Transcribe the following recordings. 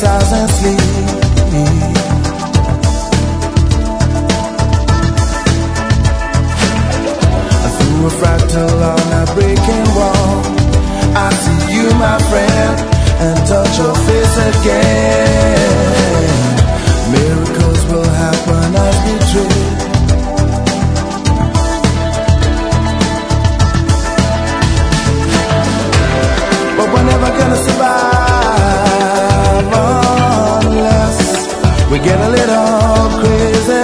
exercise and sleep. Through a fractal on a breaking wall, I see you, my friend, and touch your face again. Miracles will happen as we dream. But we're never gonna survive unless we get a little crazy.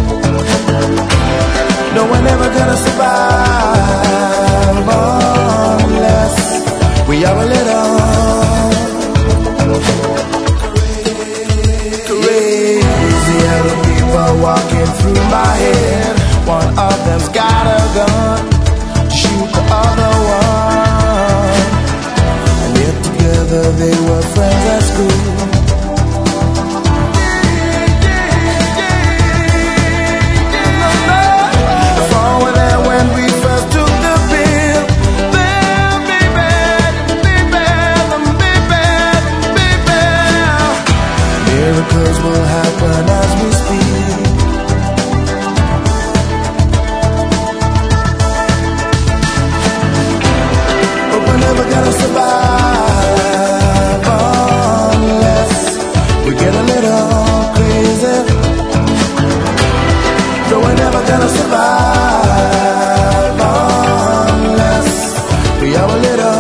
No, we're never gonna survive unless we are a little crazy. Other people walking through my head. One of them's got a gun to shoot the other one. And yet together they were friends at school. Miracles will happen as we speak. But we're never gonna survive unless we get a little crazy. No, we're never gonna survive unless we are a little.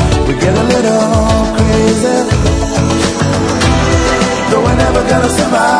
Survive.